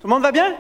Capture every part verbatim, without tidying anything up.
Tout le monde va bien?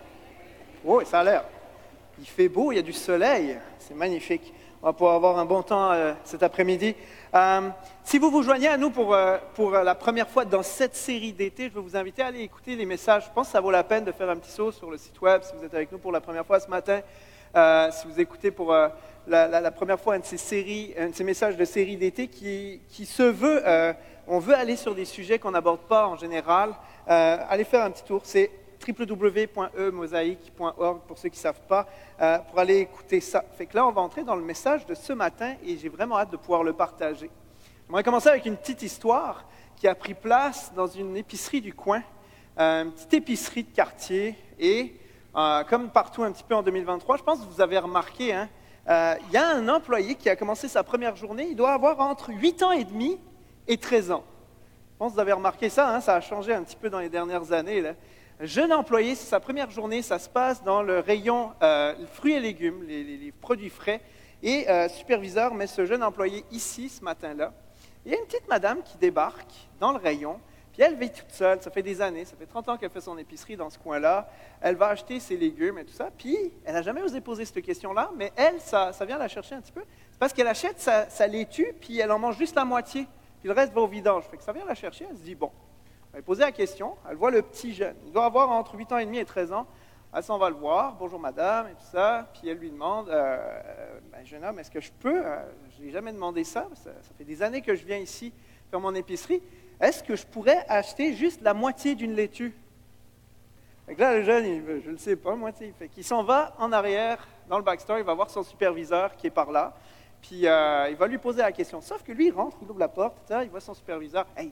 Oh, ça a l'air. Il fait beau, il y a du soleil. C'est magnifique. On va pouvoir avoir un bon temps euh, cet après-midi. Euh, si vous vous joignez à nous pour, euh, pour la première fois dans cette série d'été, je veux vous inviter à aller écouter les messages. Je pense que ça vaut la peine de faire un petit saut sur le site web si vous êtes avec nous pour la première fois ce matin. Euh, si vous écoutez pour euh, la, la, la première fois un de ces séries, un de ces messages de série d'été qui, qui se veut, euh, on veut aller sur des sujets qu'on n'aborde pas en général. Euh, allez faire un petit tour. C'est w w w point e mosaïque point org pour ceux qui ne savent pas, euh, pour aller écouter ça. Fait que là, on va entrer dans le message de ce matin et j'ai vraiment hâte de pouvoir le partager. J'aimerais commencer avec une petite histoire qui a pris place dans une épicerie du coin, euh, une petite épicerie de quartier. Et euh, comme partout un petit peu en deux mille vingt-trois, je pense que vous avez remarqué, hein, euh, il y a un employé qui a commencé sa première journée, il doit avoir entre huit ans et demi et treize ans. Je pense que vous avez remarqué ça, hein, ça a changé un petit peu dans les dernières années, là. Jeune employé, c'est sa première journée, ça se passe dans le rayon euh, fruits et légumes, les, les, les produits frais. Et euh, superviseur met ce jeune employé ici, ce matin-là. Il y a une petite madame qui débarque dans le rayon, puis elle vit toute seule, ça fait des années, ça fait trente ans qu'elle fait son épicerie dans ce coin-là. Elle va acheter ses légumes et tout ça, puis elle n'a jamais osé poser cette question-là, mais elle, ça, ça vient la chercher un petit peu. C'est parce qu'elle achète sa, sa laitue, puis elle en mange juste la moitié, puis le reste va au vidange. Fait que ça vient la chercher, elle se dit, bon. Elle va poser la question, elle voit le petit jeune. Il doit avoir entre huit ans et demi et treize ans. Elle s'en va le voir, bonjour madame, et tout ça. Puis elle lui demande, euh, ben, jeune homme, est-ce que je peux, euh, je n'ai jamais demandé ça, ça, ça fait des années que je viens ici faire mon épicerie, est-ce que je pourrais acheter juste la moitié d'une laitue? Fait que là, le jeune, il, je ne le sais pas, moitié. Fait qu'il s'en va en arrière, dans le backstore, il va voir son superviseur qui est par là. Puis euh, il va lui poser la question. Sauf que lui, il rentre, il ouvre la porte, il voit son superviseur, hey,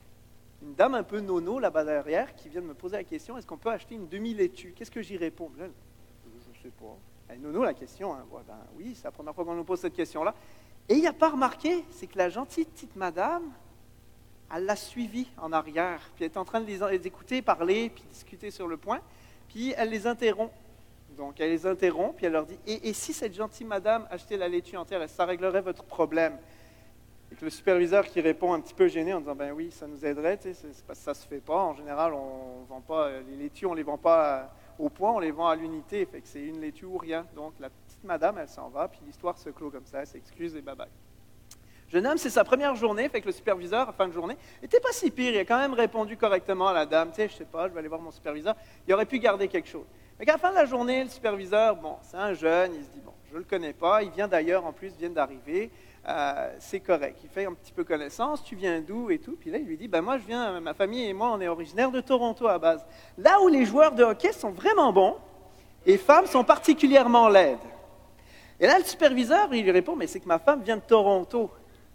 une dame un peu nono là-bas derrière qui vient de me poser la question, est-ce qu'on peut acheter une demi-laitue? Qu'est-ce que j'y réponds? Je ne sais pas. Elle est nono la question. Hein. Ouais, ben, oui, c'est la première fois qu'on nous pose cette question-là. Et il n'a pas remarqué, c'est que la gentille petite madame, elle l'a suivi en arrière. Puis elle est en train de les, les écouter, parler, puis discuter sur le point. Puis elle les interrompt. Donc elle les interrompt, puis elle leur dit, et, et si cette gentille madame achetait la laitue entière, ça réglerait votre problème? Et que le superviseur qui répond un petit peu gêné en disant « ben oui, ça nous aiderait, tu sais, c'est parce que ça ne se fait pas. En général, on vend pas, les laitues, on ne les vend pas au poids, on les vend à l'unité. Fait que c'est une laitue ou rien. » Donc la petite madame, elle s'en va, puis l'histoire se clôt comme ça, elle s'excuse et bye-bye. Jeune homme, c'est sa première journée, fait que le superviseur, à fin de journée, n'était pas si pire. Il a quand même répondu correctement à la dame. « Tu sais, je ne sais pas, je vais aller voir mon superviseur. » Il aurait pu garder quelque chose. Fait qu'à la fin de la journée, le superviseur, bon, c'est un jeune, il se dit « bon, je ne le connais pas. Il vient d'ailleurs, en plus, vient d'arriver. » Euh, c'est correct. Il fait un petit peu connaissance, tu viens d'où et tout. Puis là, il lui dit, ben moi, je viens, ma famille et moi, on est originaire de Toronto à base. Là où les joueurs de hockey sont vraiment bons, et femmes sont particulièrement laides. Et là, le superviseur, il lui répond, mais c'est que ma femme vient de Toronto.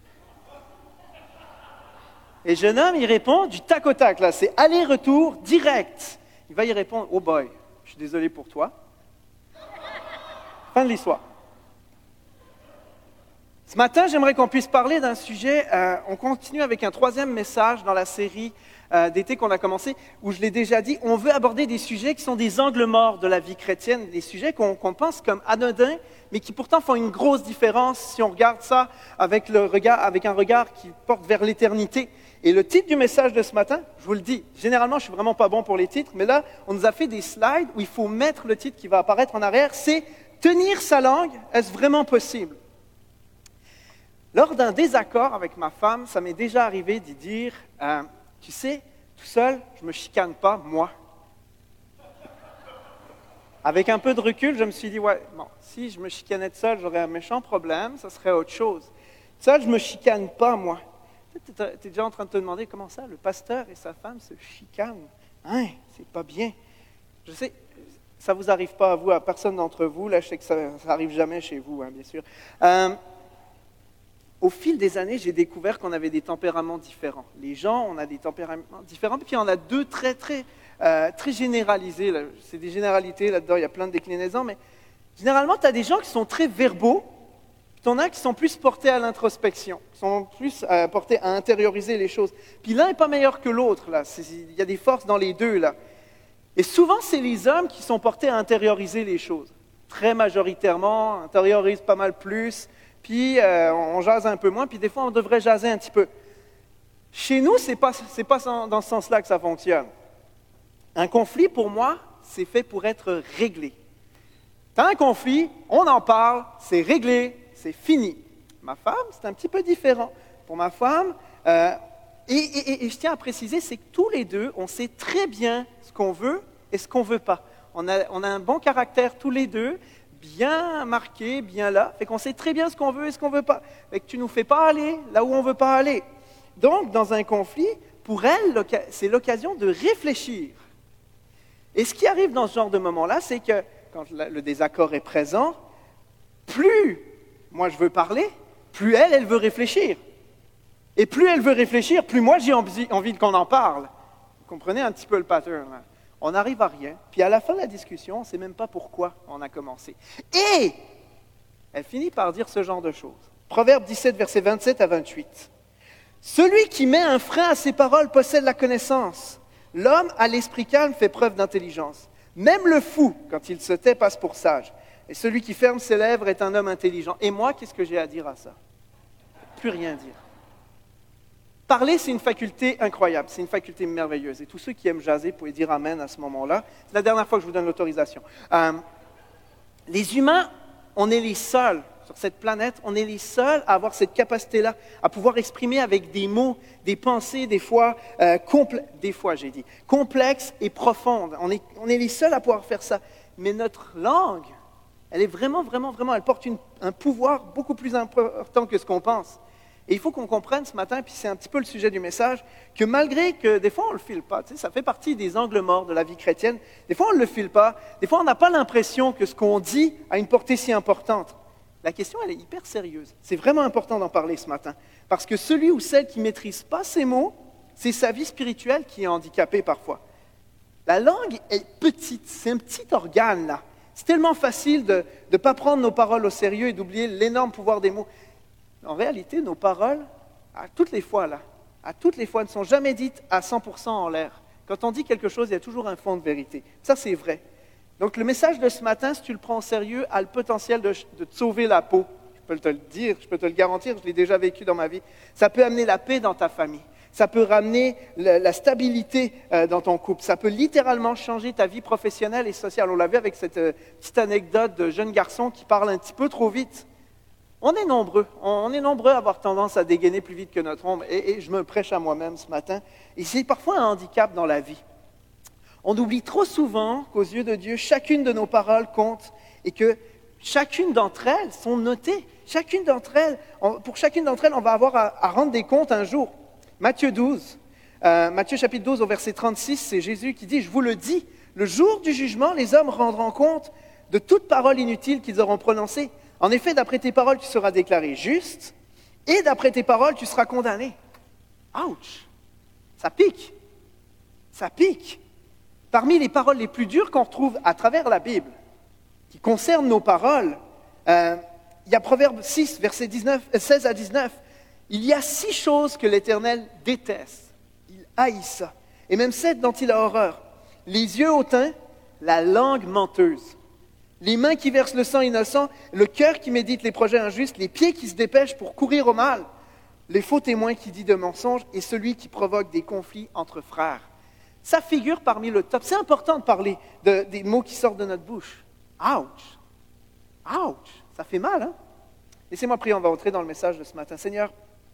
Et le jeune homme, il répond du tac au tac, là, c'est aller-retour direct. Il va y répondre, oh boy, je suis désolé pour toi. Fin de l'histoire. Ce matin, j'aimerais qu'on puisse parler d'un sujet, euh, on continue avec un troisième message dans la série euh, d'été qu'on a commencé, où je l'ai déjà dit, on veut aborder des sujets qui sont des angles morts de la vie chrétienne, des sujets qu'on, qu'on pense comme anodins, mais qui pourtant font une grosse différence si on regarde ça avec, le regard, avec un regard qui porte vers l'éternité. Et le titre du message de ce matin, je vous le dis, généralement je ne suis vraiment pas bon pour les titres, mais là, on nous a fait des slides où il faut mettre le titre qui va apparaître en arrière, c'est « Tenir sa langue, est-ce vraiment possible ?» Lors d'un désaccord avec ma femme, ça m'est déjà arrivé d'y dire euh, « Tu sais, tout seul, je ne me chicane pas, moi. » Avec un peu de recul, je me suis dit « Ouais, bon, si je me chicanais tout seul, j'aurais un méchant problème, ça serait autre chose. Tout seul, je ne me chicane pas, moi. » Tu es déjà en train de te demander comment ça, le pasteur et sa femme se chicanent. Hein, c'est pas bien. Je sais, ça ne vous arrive pas à vous, à personne d'entre vous. Là, je sais que ça n'arrive jamais chez vous, hein, bien sûr. Euh, Au fil des années, j'ai découvert qu'on avait des tempéraments différents. Les gens, on a des tempéraments différents, puis on a deux très, très, euh, très généralisés. Là. C'est des généralités, là-dedans, il y a plein de déclinaisons, mais généralement, tu as des gens qui sont très verbaux, puis tu en as qui sont plus portés à l'introspection, qui sont plus euh, portés à intérioriser les choses. Puis l'un n'est pas meilleur que l'autre, là. C'est, il y a des forces dans les deux, là. Et souvent, c'est les hommes qui sont portés à intérioriser les choses. Très majoritairement, intériorisent pas mal plus, puis euh, on jase un peu moins, puis des fois, on devrait jaser un petit peu. Chez nous, ce n'est pas, c'est pas dans ce sens-là que ça fonctionne. Un conflit, pour moi, c'est fait pour être réglé. T'as un conflit, on en parle, c'est réglé, c'est fini. Ma femme, c'est un petit peu différent. Pour ma femme, euh, et, et, et je tiens à préciser, c'est que tous les deux, on sait très bien ce qu'on veut et ce qu'on ne veut pas. On a, on a un bon caractère tous les deux, bien marqué, bien là, fait qu'on sait très bien ce qu'on veut et ce qu'on ne veut pas. Fait que tu ne nous fais pas aller là où on ne veut pas aller. Donc, dans un conflit, pour elle, c'est l'occasion de réfléchir. Et ce qui arrive dans ce genre de moment-là, c'est que quand le désaccord est présent, plus moi je veux parler, plus elle, elle veut réfléchir. Et plus elle veut réfléchir, plus moi j'ai envie qu'on en parle. Vous comprenez un petit peu le pattern, là? On n'arrive à rien. Puis à la fin de la discussion, on ne sait même pas pourquoi on a commencé. Et elle finit par dire ce genre de choses. Proverbe dix-sept, versets vingt-sept à vingt-huit. Celui qui met un frein à ses paroles possède la connaissance. L'homme à l'esprit calme fait preuve d'intelligence. Même le fou, quand il se tait, passe pour sage. Et celui qui ferme ses lèvres est un homme intelligent. Et moi, qu'est-ce que j'ai à dire à ça? Plus rien dire. Parler, c'est une faculté incroyable, c'est une faculté merveilleuse. Et tous ceux qui aiment jaser pouvaient dire amen à ce moment-là. C'est la dernière fois que je vous donne l'autorisation. Euh, les humains, on est les seuls sur cette planète, on est les seuls à avoir cette capacité-là, à pouvoir exprimer avec des mots, des pensées, des fois, euh, compl- des fois j'ai dit, complexes et profondes. On est, on est les seuls à pouvoir faire ça. Mais notre langue, elle est vraiment, vraiment, vraiment, elle porte une, un pouvoir beaucoup plus important que ce qu'on pense. Et il faut qu'on comprenne ce matin, puis c'est un petit peu le sujet du message, que malgré que des fois on ne le file pas, tu sais, ça fait partie des angles morts de la vie chrétienne, des fois on ne le file pas, des fois on n'a pas l'impression que ce qu'on dit a une portée si importante. La question, elle est hyper sérieuse. C'est vraiment important d'en parler ce matin. Parce que celui ou celle qui ne maîtrise pas ces mots, c'est sa vie spirituelle qui est handicapée parfois. La langue est petite, c'est un petit organe là. C'est tellement facile de ne pas prendre nos paroles au sérieux et d'oublier l'énorme pouvoir des mots. En réalité, nos paroles, à toutes les fois, là, à toutes les fois, ne sont jamais dites à cent pour cent en l'air. Quand on dit quelque chose, il y a toujours un fond de vérité. Ça, c'est vrai. Donc, le message de ce matin, si tu le prends au sérieux, a le potentiel de, de te sauver la peau. Je peux te le dire, je peux te le garantir, je l'ai déjà vécu dans ma vie. Ça peut amener la paix dans ta famille. Ça peut ramener la, la stabilité euh, dans ton couple. Ça peut littéralement changer ta vie professionnelle et sociale. On l'a vu avec cette euh, petite anecdote de jeune garçon qui parle un petit peu trop vite. On est nombreux, on est nombreux à avoir tendance à dégainer plus vite que notre ombre, et, et je me prêche à moi-même ce matin, et c'est parfois un handicap dans la vie. On oublie trop souvent qu'aux yeux de Dieu, chacune de nos paroles compte, et que chacune d'entre elles sont notées. Chacune d'entre elles, on, pour chacune d'entre elles, on va avoir à, à rendre des comptes un jour. Matthieu douze, euh, Matthieu chapitre douze au verset trente-six, c'est Jésus qui dit « Je vous le dis, le jour du jugement, les hommes rendront compte de toute parole inutile qu'ils auront prononcée. En effet, d'après tes paroles, tu seras déclaré juste, et d'après tes paroles, tu seras condamné. » Ouch! Ça pique. Ça pique. Parmi les paroles les plus dures qu'on retrouve à travers la Bible, qui concernent nos paroles, euh, il y a Proverbe six, versets dix-neuf, seize à dix-neuf. Il y a six choses que l'Éternel déteste. Il haït ça. Et même sept dont il a horreur. Les yeux hautains, la langue menteuse. Les mains qui versent le sang innocent, le cœur qui médite les projets injustes, les pieds qui se dépêchent pour courir au mal, les faux témoins qui disent de mensonges et celui qui provoque des conflits entre frères. Ça figure parmi le top. C'est important de parler de, des mots qui sortent de notre bouche. Ouch! Ouch! Ça fait mal, hein? Laissez-moi prier, on va entrer dans le message de ce matin. Seigneur,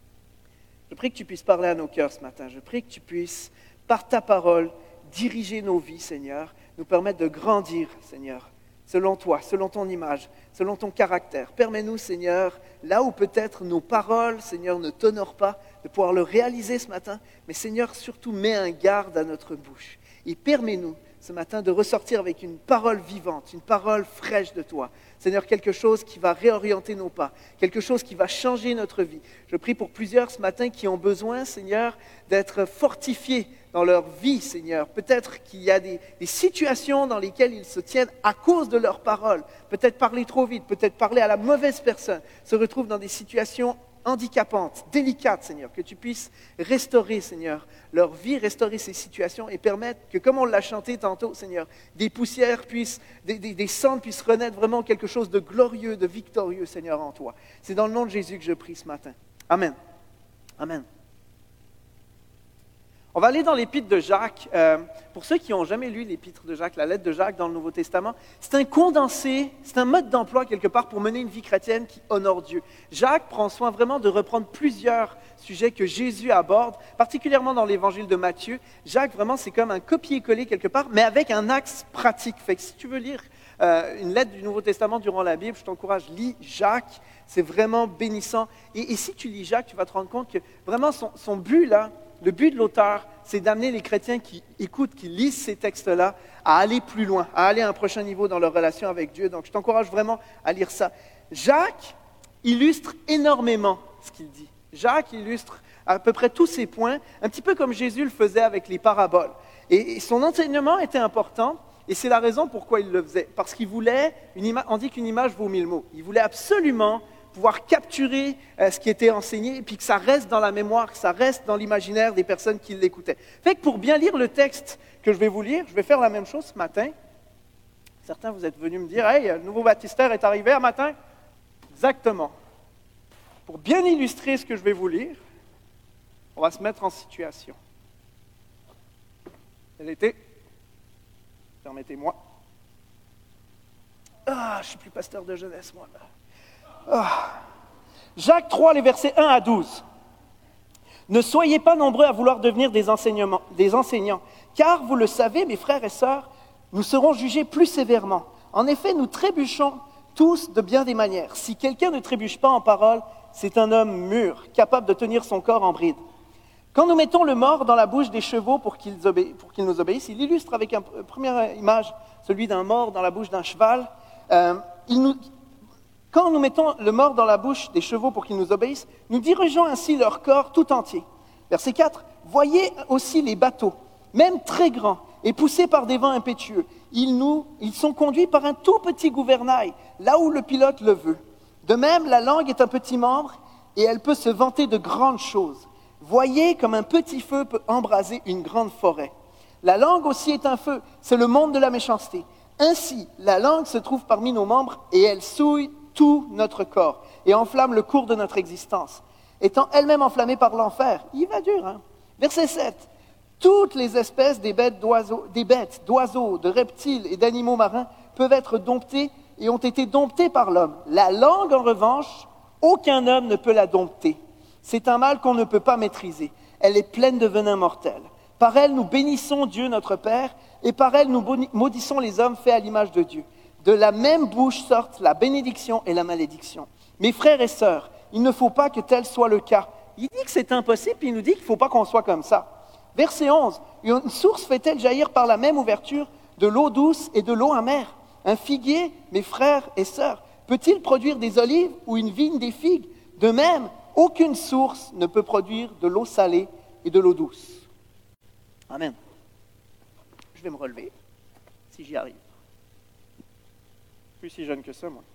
je prie que tu puisses parler à nos cœurs ce matin. Je prie que tu puisses, par ta parole, diriger nos vies, Seigneur, nous permettre de grandir, Seigneur, selon toi, selon ton image, selon ton caractère. Permets-nous, Seigneur, là où peut-être nos paroles, Seigneur, ne t'honorent pas, de pouvoir le réaliser ce matin. Mais Seigneur, surtout, mets un garde à notre bouche. Et permets-nous, ce matin, de ressortir avec une parole vivante, une parole fraîche de toi. Seigneur, quelque chose qui va réorienter nos pas, quelque chose qui va changer notre vie. Je prie pour plusieurs ce matin qui ont besoin, Seigneur, d'être fortifiés dans leur vie, Seigneur. Peut-être qu'il y a des, des situations dans lesquelles ils se tiennent à cause de leurs paroles. Peut-être parler trop vite, peut-être parler à la mauvaise personne, se retrouvent dans des situations handicapantes, délicates, Seigneur. Que tu puisses restaurer, Seigneur, leur vie, restaurer ces situations et permettre que, comme on l'a chanté tantôt, Seigneur, des poussières puissent, des, des, des cendres puissent renaître vraiment quelque chose de glorieux, de victorieux, Seigneur, en toi. C'est dans le nom de Jésus que je prie ce matin. Amen. Amen. On va aller dans l'épître de Jacques. Euh, pour ceux qui n'ont jamais lu l'épître de Jacques, la lettre de Jacques dans le Nouveau Testament, c'est un condensé, c'est un mode d'emploi quelque part pour mener une vie chrétienne qui honore Dieu. Jacques prend soin vraiment de reprendre plusieurs sujets que Jésus aborde, particulièrement dans l'évangile de Matthieu. Jacques, vraiment, c'est comme un copier-coller quelque part, mais avec un axe pratique. Fait que si tu veux lire euh, une lettre du Nouveau Testament durant la Bible, je t'encourage, lis Jacques. C'est vraiment bénissant. Et, et si tu lis Jacques, tu vas te rendre compte que vraiment son, son but là, le but de l'auteur, c'est d'amener les chrétiens qui écoutent, qui lisent ces textes-là, à aller plus loin, à aller à un prochain niveau dans leur relation avec Dieu. Donc, je t'encourage vraiment à lire ça. Jacques illustre énormément ce qu'il dit. Jacques illustre à peu près tous ces points, un petit peu comme Jésus le faisait avec les paraboles. Et, et son enseignement était important, et c'est la raison pourquoi il le faisait. Parce qu'il voulait, une ima- on dit qu'une image vaut mille mots. Il voulait absolument pouvoir capturer euh, ce qui était enseigné, et puis que ça reste dans la mémoire, que ça reste dans l'imaginaire des personnes qui l'écoutaient. Fait que pour bien lire le texte que je vais vous lire, je vais faire la même chose ce matin. Certains, vous êtes venus me dire, « Hey, le nouveau baptistère est arrivé un matin. » Exactement. Pour bien illustrer ce que je vais vous lire, on va se mettre en situation. Elle était, permettez-moi. Ah, je ne suis plus pasteur de jeunesse, moi, là. Ah. Jacques trois, les versets un à douze. « Ne soyez pas nombreux à vouloir devenir des, enseignements, des enseignants, car, vous le savez, mes frères et sœurs, nous serons jugés plus sévèrement. En effet, nous trébuchons tous de bien des manières. Si quelqu'un ne trébuche pas en parole, c'est un homme mûr, capable de tenir son corps en bride. Quand nous mettons le mors dans la bouche des chevaux pour qu'ils, obé- pour qu'ils nous obéissent, il illustre avec une première image celui d'un mors dans la bouche d'un cheval. Euh, il nous... Quand nous mettons le mors dans la bouche des chevaux pour qu'ils nous obéissent, nous dirigeons ainsi leur corps tout entier. Verset quatre. Voyez aussi les bateaux, même très grands et poussés par des vents impétueux. Ils, nous, ils sont conduits par un tout petit gouvernail, là où le pilote le veut. De même, la langue est un petit membre et elle peut se vanter de grandes choses. Voyez comme un petit feu peut embraser une grande forêt. La langue aussi est un feu, c'est le monde de la méchanceté. Ainsi, la langue se trouve parmi nos membres et elle souille tout notre corps et enflamme le cours de notre existence. Étant elle-même enflammée par l'enfer, il va dur, hein? Verset sept. Toutes les espèces des bêtes d'oiseaux, des bêtes, d'oiseaux, de reptiles et d'animaux marins peuvent être domptées et ont été domptées par l'homme. La langue, en revanche, aucun homme ne peut la dompter. C'est un mal qu'on ne peut pas maîtriser. Elle est pleine de venin mortel. Par elle, nous bénissons Dieu notre Père, et par elle, nous maudissons les hommes faits à l'image de Dieu. De la même bouche sortent la bénédiction et la malédiction. Mes frères et sœurs, il ne faut pas que tel soit le cas. Il dit que c'est impossible, puis il nous dit qu'il ne faut pas qu'on soit comme ça. Verset onze. Une source fait-elle jaillir par la même ouverture de l'eau douce et de l'eau amère? Un figuier, mes frères et sœurs, peut-il produire des olives ou une vigne des figues? De même, aucune source ne peut produire de l'eau salée et de l'eau douce. Amen. Je vais me relever, si j'y arrive. Je suis si jeune que ça, moi.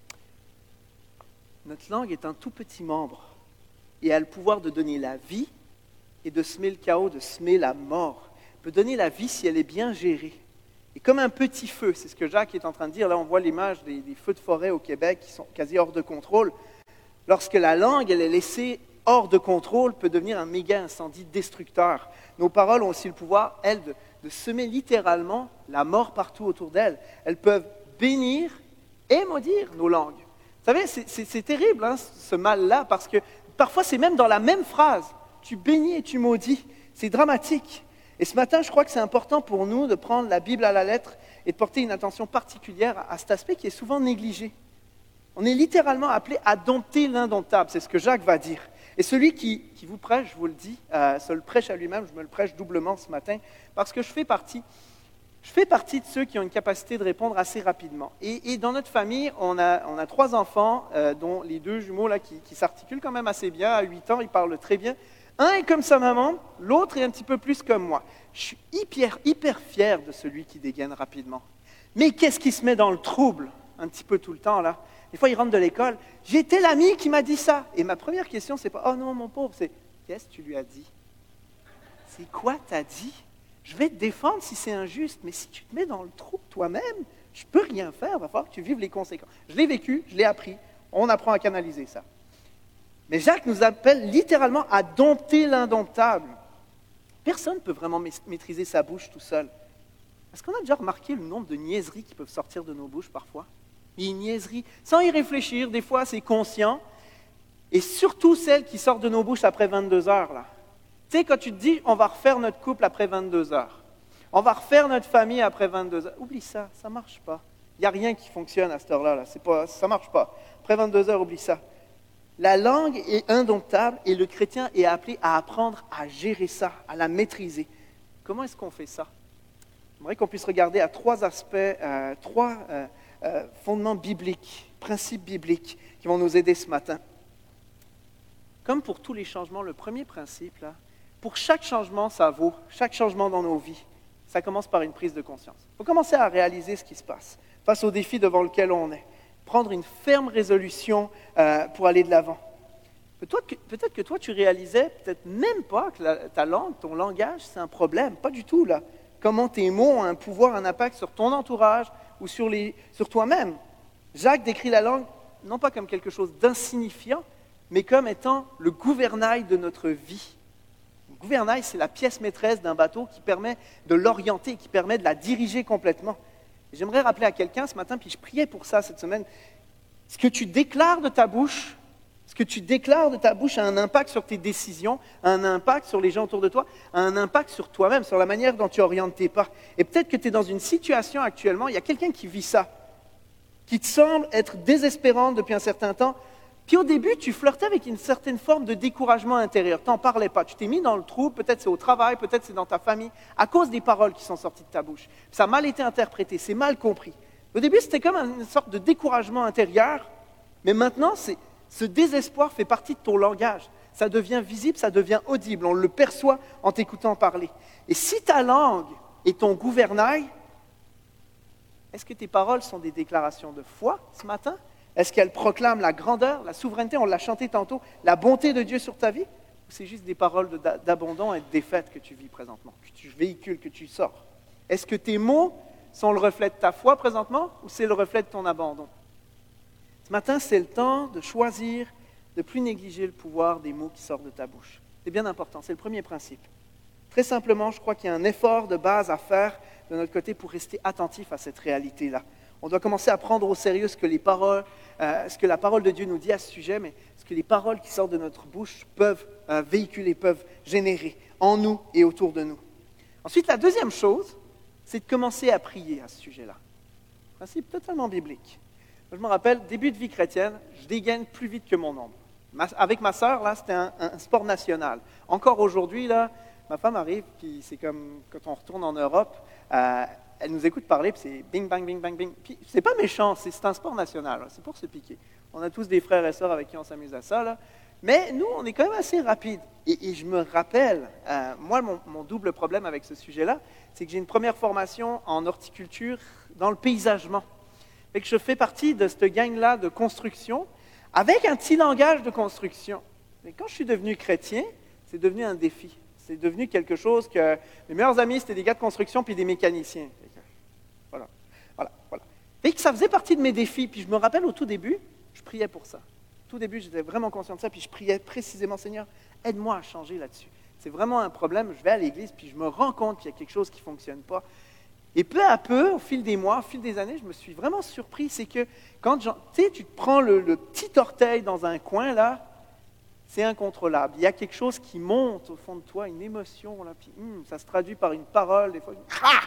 Notre langue est un tout petit membre et a le pouvoir de donner la vie et de semer le chaos, de semer la mort. Elle peut donner la vie si elle est bien gérée. Et comme un petit feu, c'est ce que Jacques est en train de dire. Là, on voit l'image des, des feux de forêt au Québec qui sont quasi hors de contrôle. Lorsque la langue, elle est laissée hors de contrôle, peut devenir un méga incendie destructeur. Nos paroles ont aussi le pouvoir, elles, de, de semer littéralement la mort partout autour d'elles. Elles peuvent bénir et maudire nos langues. Vous savez, c'est, c'est, c'est terrible, hein, ce mal-là, parce que parfois, c'est même dans la même phrase. Tu bénis et tu maudis. C'est dramatique. Et ce matin, je crois que c'est important pour nous de prendre la Bible à la lettre et de porter une attention particulière à, à cet aspect qui est souvent négligé. On est littéralement appelé à dompter l'indomptable. C'est ce que Jacques va dire. Et celui qui, qui vous prêche, je vous le dis, euh, se le prêche à lui-même, je me le prêche doublement ce matin, parce que je fais partie... Je fais partie de ceux qui ont une capacité de répondre assez rapidement. Et, et dans notre famille, on a, on a trois enfants, euh, dont les deux jumeaux là, qui, qui s'articulent quand même assez bien. À huit ans, ils parlent très bien. Un est comme sa maman, l'autre est un petit peu plus comme moi. Je suis hyper, hyper fier de celui qui dégaine rapidement. Mais qu'est-ce qui se met dans le trouble un petit peu tout le temps, là? Des fois, il rentre de l'école. « J'étais l'ami qui m'a dit ça. » Et ma première question, c'est pas « Oh non, mon pauvre », c'est « Qu'est-ce que tu lui as dit? » C'est quoi t'as dit? Je vais te défendre si c'est injuste, mais si tu te mets dans le trou toi-même, je ne peux rien faire, il va falloir que tu vives les conséquences. Je l'ai vécu, je l'ai appris, on apprend à canaliser ça. Mais Jacques nous appelle littéralement à dompter l'indomptable. Personne ne peut vraiment maîtriser sa bouche tout seul. Est-ce qu'on a déjà remarqué le nombre de niaiseries qui peuvent sortir de nos bouches parfois? Les niaiseries, sans y réfléchir, des fois c'est conscient, et surtout celles qui sortent de nos bouches après vingt-deux heures. Là. Tu sais, quand tu te dis, on va refaire notre couple après vingt-deux heures, on va refaire notre famille après vingt-deux heures, oublie ça, ça ne marche pas. Il n'y a rien qui fonctionne à cette heure-là, là. C'est pas, ça ne marche pas. Après vingt-deux heures, oublie ça. La langue est indomptable et le chrétien est appelé à apprendre à gérer ça, à la maîtriser. Comment est-ce qu'on fait ça? J'aimerais qu'on puisse regarder à trois aspects, euh, trois euh, euh, fondements bibliques, principes bibliques qui vont nous aider ce matin. Comme pour tous les changements, le premier principe, là, pour chaque changement, ça vaut, chaque changement dans nos vies, ça commence par une prise de conscience. Il faut commencer à réaliser ce qui se passe, face au défi devant lequel on est. Prendre une ferme résolution euh, pour aller de l'avant. Peut-être que, peut-être que toi, tu réalisais peut-être même pas que la, ta langue, ton langage, c'est un problème. Pas du tout, là. Comment tes mots ont un pouvoir, un impact sur ton entourage ou sur, les, sur toi-même. Jacques décrit la langue, non pas comme quelque chose d'insignifiant, mais comme étant le gouvernail de notre vie. Le gouvernail, c'est la pièce maîtresse d'un bateau qui permet de l'orienter, qui permet de la diriger complètement. J'aimerais rappeler à quelqu'un ce matin, puis je priais pour ça cette semaine, ce que tu déclares de ta bouche, ce que tu déclares de ta bouche a un impact sur tes décisions, a un impact sur les gens autour de toi, a un impact sur toi-même, sur la manière dont tu orientes tes pas. Et peut-être que tu es dans une situation actuellement, il y a quelqu'un qui vit ça, qui te semble être désespérante depuis un certain temps. Puis au début, tu flirtais avec une certaine forme de découragement intérieur. Tu n'en parlais pas. Tu t'es mis dans le trou, peut-être c'est au travail, peut-être c'est dans ta famille, à cause des paroles qui sont sorties de ta bouche. Ça a mal été interprété, c'est mal compris. Au début, c'était comme une sorte de découragement intérieur, mais maintenant, c'est, ce désespoir fait partie de ton langage. Ça devient visible, ça devient audible. On le perçoit en t'écoutant parler. Et si ta langue est ton gouvernail, est-ce que tes paroles sont des déclarations de foi ce matin? Est-ce qu'elle proclame la grandeur, la souveraineté, on l'a chanté tantôt, la bonté de Dieu sur ta vie? Ou c'est juste des paroles de, d'abandon et de défaite que tu vis présentement, que tu véhicules, que tu sors? Est-ce que tes mots sont le reflet de ta foi présentement ou c'est le reflet de ton abandon? Ce matin, c'est le temps de choisir de ne plus négliger le pouvoir des mots qui sortent de ta bouche. C'est bien important, c'est le premier principe. Très simplement, je crois qu'il y a un effort de base à faire de notre côté pour rester attentif à cette réalité-là. On doit commencer à prendre au sérieux ce que, les paroles, euh, ce que la parole de Dieu nous dit à ce sujet, mais ce que les paroles qui sortent de notre bouche peuvent euh, véhiculer, peuvent générer en nous et autour de nous. Ensuite, la deuxième chose, c'est de commencer à prier à ce sujet-là. Principe totalement biblique. Je me rappelle, début de vie chrétienne, je dégaine plus vite que mon ombre. Ma, avec ma sœur, là, c'était un, un sport national. Encore aujourd'hui, là, ma femme arrive, puis c'est comme quand on retourne en Europe, euh, elle nous écoute parler, puis c'est bing, bang, bing, bang, bing. Puis c'est pas méchant, c'est, c'est un sport national, là, c'est pour se piquer. On a tous des frères et sœurs avec qui on s'amuse à ça, là. Mais nous, on est quand même assez rapide. Et, et je me rappelle, euh, moi, mon, mon double problème avec ce sujet-là, c'est que j'ai une première formation en horticulture dans le paysagement. Fait que je fais partie de cette gang-là de construction, avec un petit langage de construction. Mais quand je suis devenu chrétien, c'est devenu un défi. C'est devenu quelque chose que mes meilleurs amis, c'était des gars de construction puis des mécaniciens. Voilà, voilà, voilà. Et que ça faisait partie de mes défis. Puis je me rappelle au tout début, je priais pour ça. Au tout début, j'étais vraiment conscient de ça, puis je priais précisément, Seigneur, aide-moi à changer là-dessus. C'est vraiment un problème. Je vais à l'église, puis je me rends compte qu'il y a quelque chose qui ne fonctionne pas. Et peu à peu, au fil des mois, au fil des années, je me suis vraiment surpris. C'est que quand tu sais, tu te prends le, le petit orteil dans un coin, là, c'est incontrôlable. Il y a quelque chose qui monte au fond de toi, une émotion, là, puis hum, ça se traduit par une parole, des fois. Ah!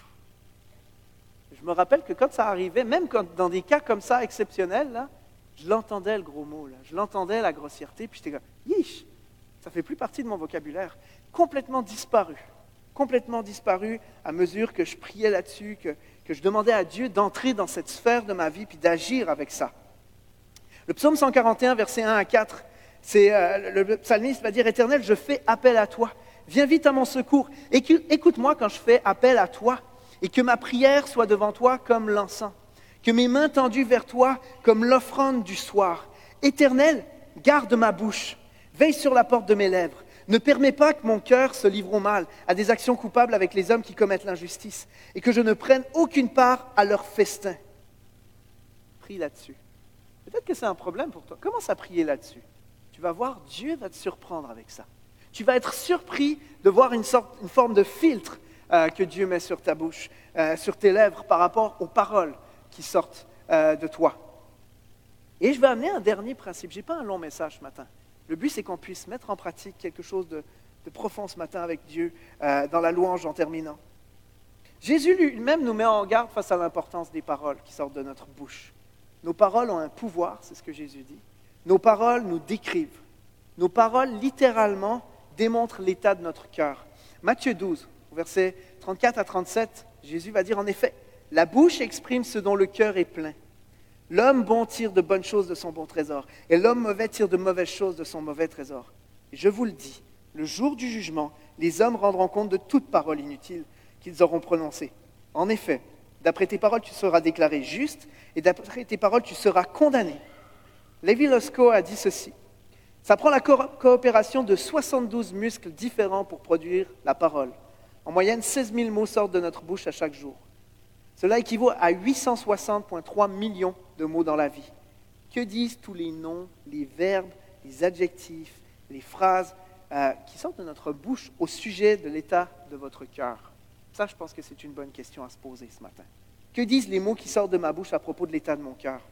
Je me rappelle que quand ça arrivait, même quand, dans des cas comme ça exceptionnels, là, je l'entendais le gros mot, là, je l'entendais la grossièreté, puis j'étais comme, yish, ça ne fait plus partie de mon vocabulaire. Complètement disparu, complètement disparu à mesure que je priais là-dessus, que, que je demandais à Dieu d'entrer dans cette sphère de ma vie, puis d'agir avec ça. Le psaume cent quarante et un, versets un à quatre, c'est, euh, le psalmiste va dire, « Éternel, je fais appel à toi. Viens vite à mon secours. Écoute-moi quand je fais appel à toi et que ma prière soit devant toi comme l'encens, que mes mains tendues vers toi comme l'offrande du soir. Éternel, garde ma bouche. Veille sur la porte de mes lèvres. Ne permets pas que mon cœur se livre au mal, à des actions coupables avec les hommes qui commettent l'injustice, et que je ne prenne aucune part à leur festin. » Prie là-dessus. Peut-être que c'est un problème pour toi. Commence à prier là-dessus. Tu vas voir, Dieu va te surprendre avec ça. Tu vas être surpris de voir une, sorte, une forme de filtre euh, que Dieu met sur ta bouche, euh, sur tes lèvres, par rapport aux paroles qui sortent euh, de toi. Et je vais amener un dernier principe. Je n'ai pas un long message ce matin. Le but, c'est qu'on puisse mettre en pratique quelque chose de, de profond ce matin avec Dieu, euh, dans la louange en terminant. Jésus lui-même nous met en garde face à l'importance des paroles qui sortent de notre bouche. Nos paroles ont un pouvoir, c'est ce que Jésus dit. Nos paroles nous décrivent. Nos paroles, littéralement, démontrent l'état de notre cœur. Matthieu douze, versets trente-quatre à trente-sept, Jésus va dire en effet, « La bouche exprime ce dont le cœur est plein. L'homme bon tire de bonnes choses de son bon trésor, et l'homme mauvais tire de mauvaises choses de son mauvais trésor. Et je vous le dis, le jour du jugement, les hommes rendront compte de toute parole inutile qu'ils auront prononcée. En effet, d'après tes paroles, tu seras déclaré juste, et d'après tes paroles, tu seras condamné. » Levi Lusko a dit ceci. Ça prend la co- coopération de soixante-douze muscles différents pour produire la parole. En moyenne, seize mille mots sortent de notre bouche à chaque jour. Cela équivaut à huit cent soixante virgule trois millions de mots dans la vie. Que disent tous les noms, les verbes, les adjectifs, les phrases euh, qui sortent de notre bouche au sujet de l'état de votre cœur? Ça, je pense que c'est une bonne question à se poser ce matin. Que disent les mots qui sortent de ma bouche à propos de l'état de mon cœur?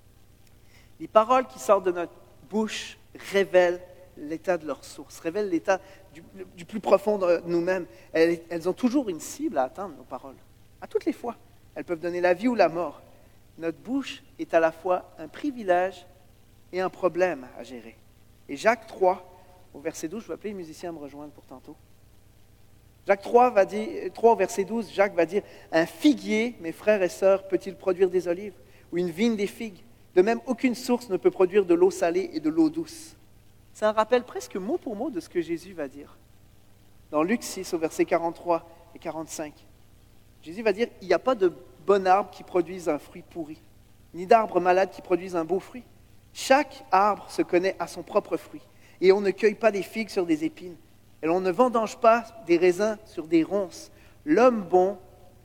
Les paroles qui sortent de notre bouche révèlent l'état de leur source, révèlent l'état du, du plus profond de nous-mêmes. Elles, elles ont toujours une cible à atteindre, nos paroles. À toutes les fois. Elles peuvent donner la vie ou la mort. Notre bouche est à la fois un privilège et un problème à gérer. Et Jacques trois, au verset douze, je vais appeler les musiciens à me rejoindre pour tantôt. Jacques trois, va dire, trois au verset douze, Jacques va dire « Un figuier, mes frères et sœurs, peut-il produire des olives? Ou une vigne des figues? De même, aucune source ne peut produire de l'eau salée et de l'eau douce. » C'est un rappel presque mot pour mot de ce que Jésus va dire. Dans Luc six, au verset quarante-trois et quarante-cinq, Jésus va dire « Il n'y a pas de bon arbre qui produise un fruit pourri, ni d'arbre malade qui produise un beau fruit. Chaque arbre se connaît à son propre fruit, et on ne cueille pas des figues sur des épines, et l'on ne vendange pas des raisins sur des ronces. L'homme bon,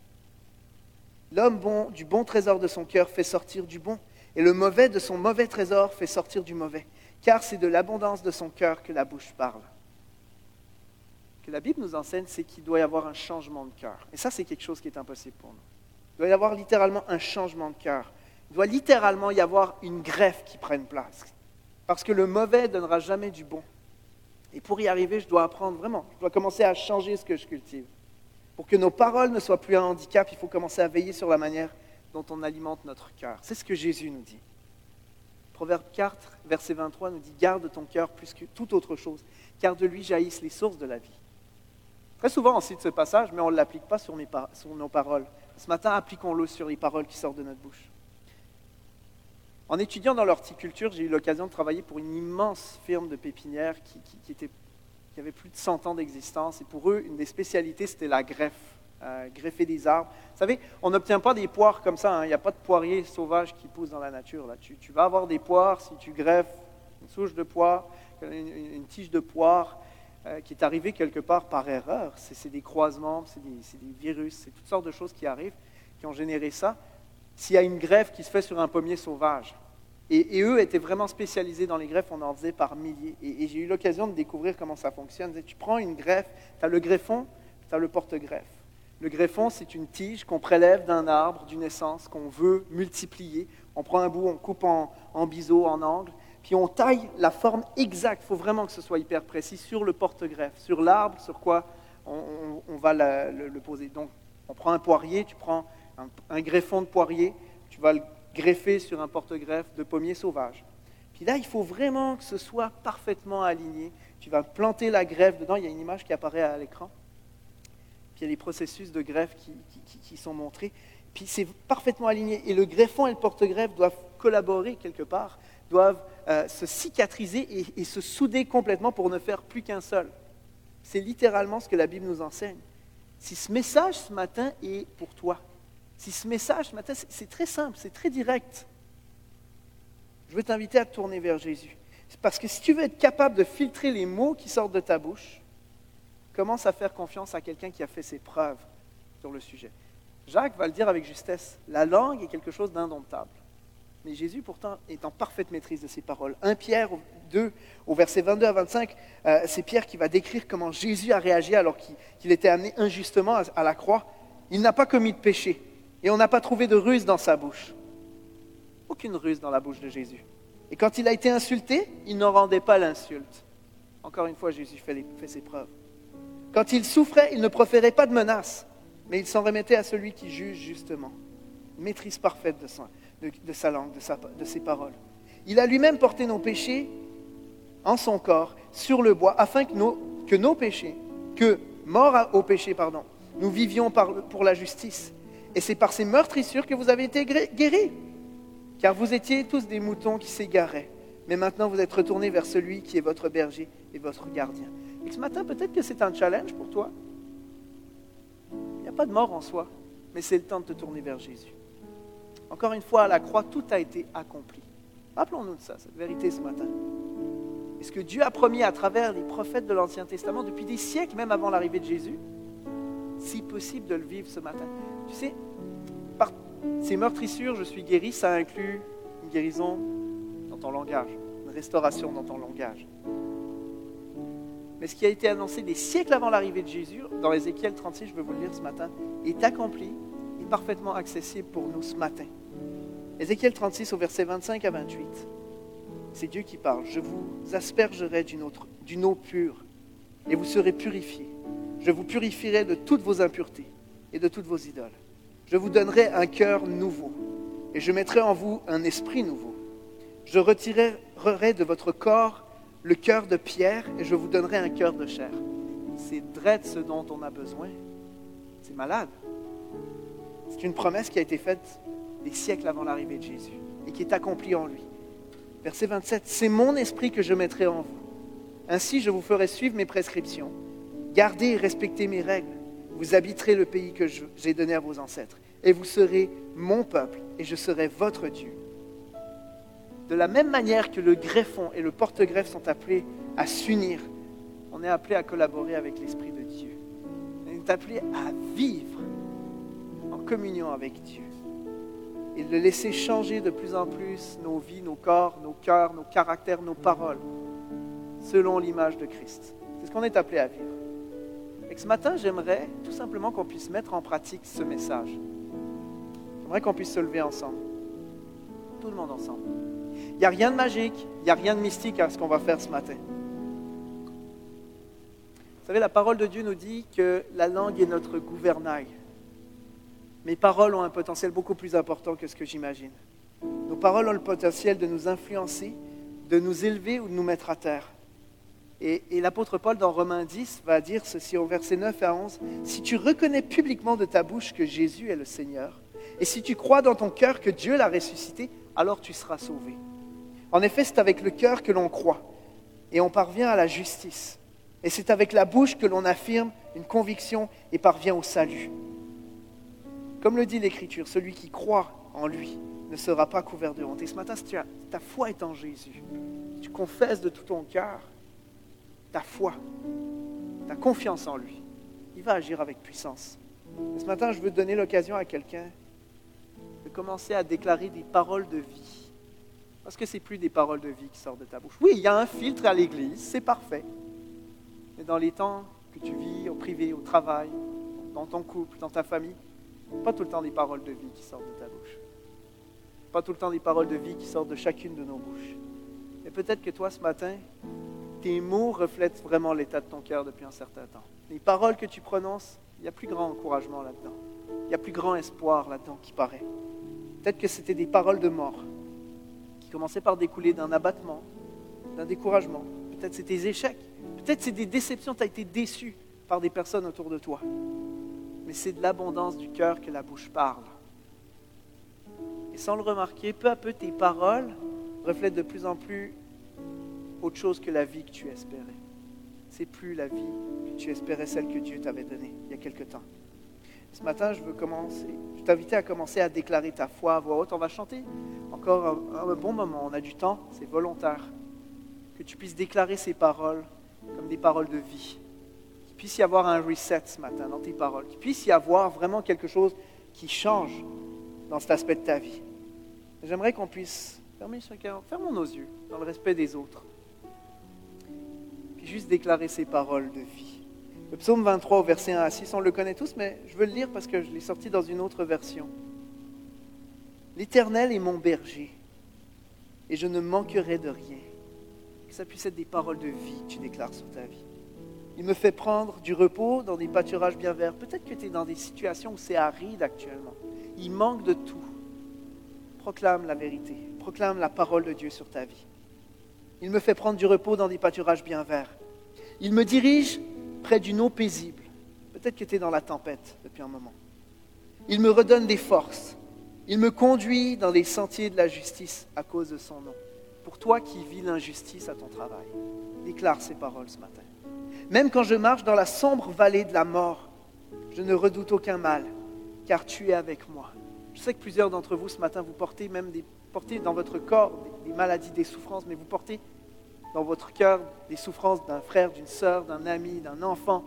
l'homme bon du bon trésor de son cœur fait sortir du bon, et le mauvais de son mauvais trésor fait sortir du mauvais, car c'est de l'abondance de son cœur que la bouche parle. » Que la Bible nous enseigne, c'est qu'il doit y avoir un changement de cœur. Et ça, c'est quelque chose qui est impossible pour nous. Il doit y avoir littéralement un changement de cœur. Il doit littéralement y avoir une greffe qui prenne place. Parce que le mauvais ne donnera jamais du bon. Et pour y arriver, je dois apprendre vraiment, je dois commencer à changer ce que je cultive. Pour que nos paroles ne soient plus un handicap, il faut commencer à veiller sur la manière dont on alimente notre cœur. C'est ce que Jésus nous dit. Proverbe quatre, verset vingt-trois nous dit « Garde ton cœur plus que toute autre chose, car de lui jaillissent les sources de la vie. » Très souvent, on cite ce passage, mais on ne l'applique pas sur, mes par- sur nos paroles. Ce matin, appliquons-le sur les paroles qui sortent de notre bouche. En étudiant dans l'horticulture, j'ai eu l'occasion de travailler pour une immense firme de pépinières qui, qui, qui, était, qui avait plus de cent ans d'existence. Et pour eux, une des spécialités, c'était la greffe, euh, greffer des arbres. Vous savez, on n'obtient pas des poires comme ça. Hein. Il n'y a pas de poiriers sauvages qui poussent dans la nature. Là. Tu, tu vas avoir des poires si tu greffes une souche de poire, une, une, une tige de poire, euh, qui est arrivée quelque part par erreur. C'est, c'est des croisements, c'est des, c'est des virus, c'est toutes sortes de choses qui arrivent, qui ont généré ça. S'il y a une greffe qui se fait sur un pommier sauvage. Et, et eux étaient vraiment spécialisés dans les greffes, on en faisait par milliers. Et, et j'ai eu l'occasion de découvrir comment ça fonctionne. Tu prends une greffe, tu as le greffon, tu as le porte-greffe. Le greffon, c'est une tige qu'on prélève d'un arbre, d'une essence qu'on veut multiplier. On prend un bout, on coupe en, en biseau, en angle, puis on taille la forme exacte. Il faut vraiment que ce soit hyper précis sur le porte-greffe, sur l'arbre, sur quoi on, on, on va la, le, le poser. Donc, on prend un poirier, tu prends un, un greffon de poirier, tu vas le greffer sur un porte-greffe de pommier sauvage. Puis là, il faut vraiment que ce soit parfaitement aligné. Tu vas planter la greffe dedans, il y a une image qui apparaît à l'écran. Puis il y a les processus de greffe qui, qui, qui sont montrés. Puis c'est parfaitement aligné. Et le greffon et le porte-greffe doivent collaborer quelque part, doivent euh, se cicatriser et, et se souder complètement pour ne faire plus qu'un seul. C'est littéralement ce que la Bible nous enseigne. Si ce message ce matin est pour toi, si ce message ce matin, c'est, c'est très simple, c'est très direct, je veux t'inviter à te tourner vers Jésus. Parce que si tu veux être capable de filtrer les mots qui sortent de ta bouche, commence à faire confiance à quelqu'un qui a fait ses preuves sur le sujet. Jacques va le dire avec justesse, la langue est quelque chose d'indomptable. Mais Jésus, pourtant, est en parfaite maîtrise de ses paroles. un Pierre deux, au verset vingt-deux à vingt-cinq, euh, c'est Pierre qui va décrire comment Jésus a réagi alors qu'il, qu'il était amené injustement à, à la croix. Il n'a pas commis de péché et on n'a pas trouvé de ruse dans sa bouche. Aucune ruse dans la bouche de Jésus. Et quand il a été insulté, il n'en rendait pas l'insulte. Encore une fois, Jésus fait, les, fait ses preuves. Quand il souffrait, il ne proférait pas de menaces, mais il s'en remettait à celui qui juge justement. Maîtrise parfaite de, son, de, de sa langue, de, sa, de ses paroles. Il a lui-même porté nos péchés en son corps, sur le bois, afin que nos, que nos péchés, que, morts au péché, pardon, nous vivions par, pour la justice. Et c'est par ces meurtrissures que vous avez été guéris. Car vous étiez tous des moutons qui s'égaraient. Mais maintenant, vous êtes retournés vers celui qui est votre berger et votre gardien. Et ce matin, peut-être que c'est un challenge pour toi. Il n'y a pas de mort en soi, mais c'est le temps de te tourner vers Jésus. Encore une fois, à la croix, tout a été accompli. Rappelons-nous de ça, cette vérité ce matin. Et ce que Dieu a promis à travers les prophètes de l'Ancien Testament, depuis des siècles, même avant l'arrivée de Jésus, si possible de le vivre ce matin. Tu sais, par ces meurtrissures, je suis guéri, ça inclut une guérison dans ton langage, une restauration dans ton langage. Mais ce qui a été annoncé des siècles avant l'arrivée de Jésus, dans Ézéchiel trente-six, je vais vous le lire ce matin, est accompli et parfaitement accessible pour nous ce matin. Ézéchiel trente-six au verset vingt-cinq à vingt-huit. C'est Dieu qui parle. Je vous aspergerai d'une, autre, d'une eau pure et vous serez purifiés. Je vous purifierai de toutes vos impuretés et de toutes vos idoles. Je vous donnerai un cœur nouveau et je mettrai en vous un esprit nouveau. Je retirerai de votre corps le cœur de pierre et je vous donnerai un cœur de chair. C'est drette ce dont on a besoin. C'est malade. C'est une promesse qui a été faite des siècles avant l'arrivée de Jésus et qui est accomplie en lui. Verset vingt-sept, c'est mon esprit que je mettrai en vous. Ainsi, je vous ferai suivre mes prescriptions. Gardez et respectez mes règles. Vous habiterez le pays que je, j'ai donné à vos ancêtres. Et vous serez mon peuple et je serai votre Dieu. De la même manière que le greffon et le porte-greffe sont appelés à s'unir, on est appelé à collaborer avec l'Esprit de Dieu. On est appelé à vivre en communion avec Dieu. Et de laisser changer de plus en plus nos vies, nos corps, nos cœurs, nos caractères, nos paroles, selon l'image de Christ. C'est ce qu'on est appelé à vivre. Et ce matin, j'aimerais tout simplement qu'on puisse mettre en pratique ce message. J'aimerais qu'on puisse se lever ensemble. Tout le monde ensemble. Il n'y a rien de magique, il n'y a rien de mystique à ce qu'on va faire ce matin. Vous savez, la parole de Dieu nous dit que la langue est notre gouvernail. Mes paroles ont un potentiel beaucoup plus important que ce que j'imagine. Nos paroles ont le potentiel de nous influencer, de nous élever ou de nous mettre à terre. Et, et l'apôtre Paul, dans Romains dix, va dire ceci au verset neuf à onze. « Si tu reconnais publiquement de ta bouche que Jésus est le Seigneur, et si tu crois dans ton cœur que Dieu l'a ressuscité, alors tu seras sauvé. En effet, c'est avec le cœur que l'on croit, et on parvient à la justice. Et c'est avec la bouche que l'on affirme une conviction et parvient au salut. Comme le dit l'Écriture, celui qui croit en lui ne sera pas couvert de honte. » Et ce matin, si tu as, ta foi est en Jésus, si tu confesses de tout ton cœur ta foi, ta confiance en lui, il va agir avec puissance. Et ce matin, je veux donner l'occasion à quelqu'un de commencer à déclarer des paroles de vie. Parce que ce n'est plus des paroles de vie qui sortent de ta bouche. Oui, il y a un filtre à l'église, c'est parfait. Mais dans les temps que tu vis, au privé, au travail, dans ton couple, dans ta famille, pas tout le temps des paroles de vie qui sortent de ta bouche. Pas tout le temps des paroles de vie qui sortent de chacune de nos bouches. Mais peut-être que toi, ce matin, tes mots reflètent vraiment l'état de ton cœur depuis un certain temps. Les paroles que tu prononces, il y a plus grand encouragement là-dedans. Il y a plus grand espoir là-dedans qui paraît. Peut-être que c'était des paroles de mort qui commençaient par découler d'un abattement, d'un découragement. Peut-être c'est tes échecs. Peut-être c'est des déceptions, tu as été déçu par des personnes autour de toi. Mais c'est de l'abondance du cœur que la bouche parle. Et sans le remarquer, peu à peu, tes paroles reflètent de plus en plus autre chose que la vie que tu espérais. C'est plus la vie que tu espérais, celle que Dieu t'avait donnée il y a quelque temps. Ce matin, je veux commencer, je t'invite à commencer à déclarer ta foi à voix haute. On va chanter encore un, un bon moment, on a du temps, c'est volontaire. Que tu puisses déclarer ces paroles comme des paroles de vie. Qu'il puisse y avoir un reset ce matin dans tes paroles. Qu'il puisse y avoir vraiment quelque chose qui change dans cet aspect de ta vie. J'aimerais qu'on puisse fermer chacun, fermons nos yeux dans le respect des autres. Puis juste déclarer ces paroles de vie. Le psaume vingt-trois au verset un à six, on le connaît tous, mais je veux le lire parce que je l'ai sorti dans une autre version. L'Éternel est mon berger, et je ne manquerai de rien. Que ça puisse être des paroles de vie que tu déclares sur ta vie. Il me fait prendre du repos dans des pâturages bien verts. Peut-être que tu es dans des situations où c'est aride actuellement. Il manque de tout. Proclame la vérité. Proclame la parole de Dieu sur ta vie. Il me fait prendre du repos dans des pâturages bien verts. Il me dirige près d'une eau paisible. Peut-être que tu es dans la tempête depuis un moment. Il me redonne des forces. Il me conduit dans les sentiers de la justice à cause de son nom. Pour toi qui vis l'injustice à ton travail, déclare ces paroles ce matin. Même quand je marche dans la sombre vallée de la mort, je ne redoute aucun mal, car tu es avec moi. Je sais que plusieurs d'entre vous ce matin, vous portez même des, portez dans votre corps des, des maladies, des souffrances, mais vous portez dans votre cœur des souffrances d'un frère, d'une sœur, d'un ami, d'un enfant.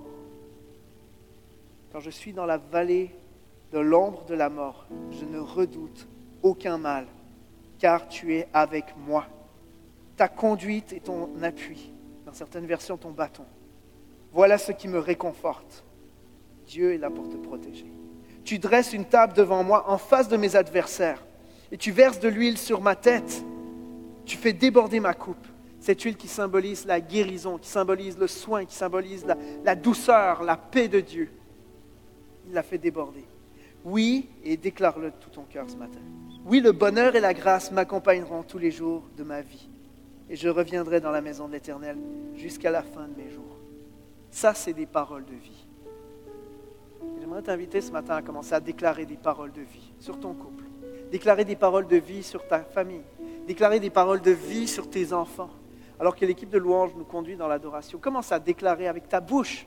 Quand je suis dans la vallée de l'ombre de la mort, je ne redoute aucun mal, car tu es avec moi. Ta conduite et ton appui, dans certaines versions ton bâton. Voilà ce qui me réconforte. Dieu est là pour te protéger. Tu dresses une table devant moi en face de mes adversaires et tu verses de l'huile sur ma tête. Tu fais déborder ma coupe. Cette huile qui symbolise la guérison, qui symbolise le soin, qui symbolise la, la douceur, la paix de Dieu. Il l'a fait déborder. Oui, et déclare-le de tout ton cœur ce matin. Oui, le bonheur et la grâce m'accompagneront tous les jours de ma vie. Et je reviendrai dans la maison de l'Éternel jusqu'à la fin de mes jours. Ça, c'est des paroles de vie. J'aimerais t'inviter ce matin à commencer à déclarer des paroles de vie sur ton couple. Déclarer des paroles de vie sur ta famille. Déclarer des paroles de vie sur tes enfants. Alors que l'équipe de louange nous conduit dans l'adoration, commence à déclarer avec ta bouche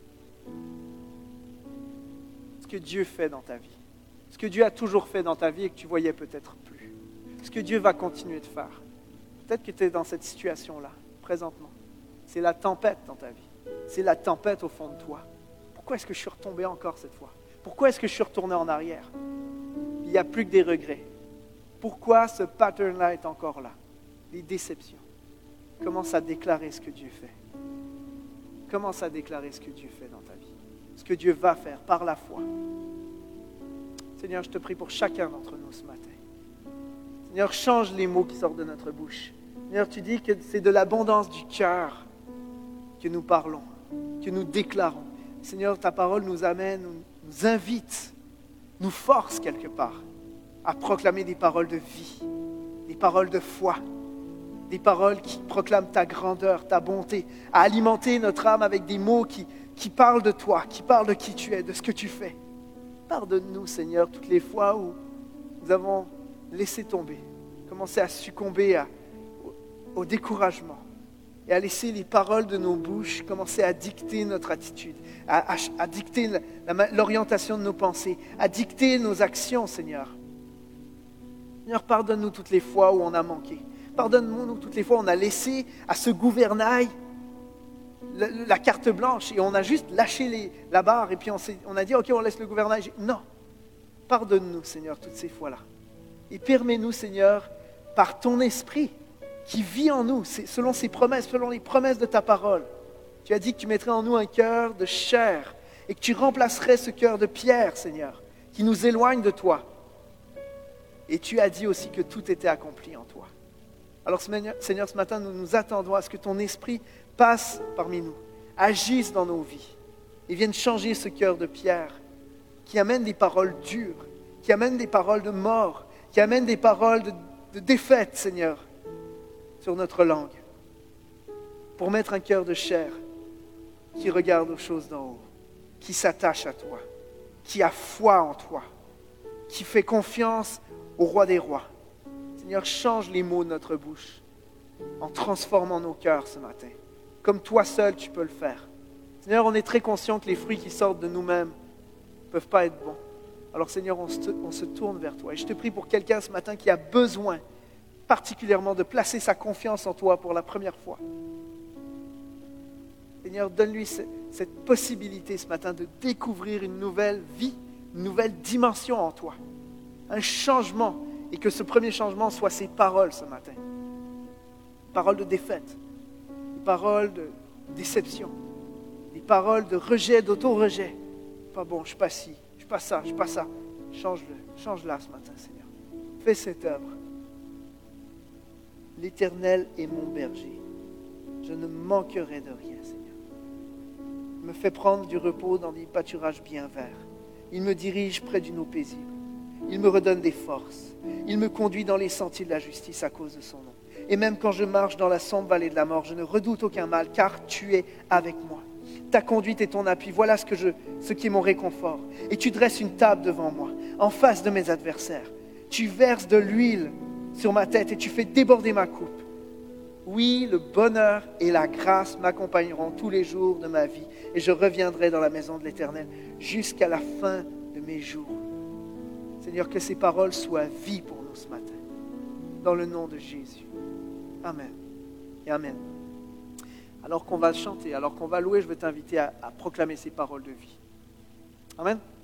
ce que Dieu fait dans ta vie. Ce que Dieu a toujours fait dans ta vie et que tu voyais peut-être plus. Ce que Dieu va continuer de faire. Peut-être que tu es dans cette situation-là, présentement. C'est la tempête dans ta vie. C'est la tempête au fond de toi. Pourquoi est-ce que je suis retombé encore cette fois? Pourquoi est-ce que je suis retourné en arrière? Il n'y a plus que des regrets. Pourquoi ce pattern-là est encore là? Les déceptions. Commence à déclarer ce que Dieu fait. Commence à déclarer ce que Dieu fait dans ta vie. Ce que Dieu va faire par la foi. Seigneur, je te prie pour chacun d'entre nous ce matin. Seigneur, change les mots qui sortent de notre bouche. Seigneur, tu dis que c'est de l'abondance du cœur que nous parlons, que nous déclarons. Seigneur, ta parole nous amène, nous, nous invite, nous force quelque part à proclamer des paroles de vie, des paroles de foi, des paroles qui proclament ta grandeur, ta bonté, à alimenter notre âme avec des mots qui, qui parlent de toi, qui parlent de qui tu es, de ce que tu fais. Pardonne-nous, Seigneur, toutes les fois où nous avons laissé tomber, commencé à succomber à, au, au découragement et à laisser les paroles de nos bouches commencer à dicter notre attitude, à, à, à dicter la, la, l'orientation de nos pensées, à dicter nos actions, Seigneur. Seigneur, pardonne-nous toutes les fois où on a manqué. Pardonne-nous toutes les fois où on a laissé à ce gouvernail la, la carte blanche et on a juste lâché les, la barre et puis on, on a dit, OK, on laisse le gouvernail. Non, pardonne-nous, Seigneur, toutes ces fois-là. Et permets-nous, Seigneur, par ton esprit qui vit en nous, selon ses promesses, selon les promesses de ta parole. Tu as dit que tu mettrais en nous un cœur de chair et que tu remplacerais ce cœur de pierre, Seigneur, qui nous éloigne de toi. Et tu as dit aussi que tout était accompli en toi. Alors, Seigneur, ce matin, nous nous attendons à ce que ton esprit passe parmi nous, agisse dans nos vies et vienne changer ce cœur de pierre qui amène des paroles dures, qui amène des paroles de mort, qui amène des paroles de, de défaite, Seigneur, sur notre langue, pour mettre un cœur de chair qui regarde aux choses d'en haut, qui s'attache à toi, qui a foi en toi, qui fait confiance au roi des rois. Seigneur, change les mots de notre bouche en transformant nos cœurs ce matin, comme toi seul tu peux le faire. Seigneur, on est très conscient que les fruits qui sortent de nous-mêmes ne peuvent pas être bons. Alors Seigneur, on se, on se tourne vers toi. Et je te prie pour quelqu'un ce matin qui a besoin particulièrement de placer sa confiance en toi pour la première fois. Seigneur, donne-lui cette possibilité ce matin de découvrir une nouvelle vie, une nouvelle dimension en toi. Un changement Et que ce premier changement soit ces paroles ce matin. Paroles de défaite, des paroles de déception, des paroles de rejet, d'auto-rejet. Pas bon, je ne suis pas ci, je ne suis pas ça, je ne suis pas ça. Change-le, change-la ce matin, Seigneur. Fais cette œuvre. L'Éternel est mon berger. Je ne manquerai de rien, Seigneur. Il me fait prendre du repos dans des pâturages bien verts. Il me dirige près d'une eau paisible. Il me redonne des forces. Il me conduit dans les sentiers de la justice à cause de son nom. Et même quand je marche dans la sombre vallée de la mort, je ne redoute aucun mal, car tu es avec moi. Ta conduite et ton appui, voilà ce, que je, ce qui est mon réconfort. Et tu dresses une table devant moi, en face de mes adversaires. Tu verses de l'huile sur ma tête et tu fais déborder ma coupe. Oui, le bonheur et la grâce m'accompagneront tous les jours de ma vie et je reviendrai dans la maison de l'Éternel jusqu'à la fin de mes jours. Seigneur, que ces paroles soient vie pour nous ce matin, dans le nom de Jésus. Amen et Amen. Alors qu'on va chanter, alors qu'on va louer, je vais t'inviter à, à proclamer ces paroles de vie. Amen.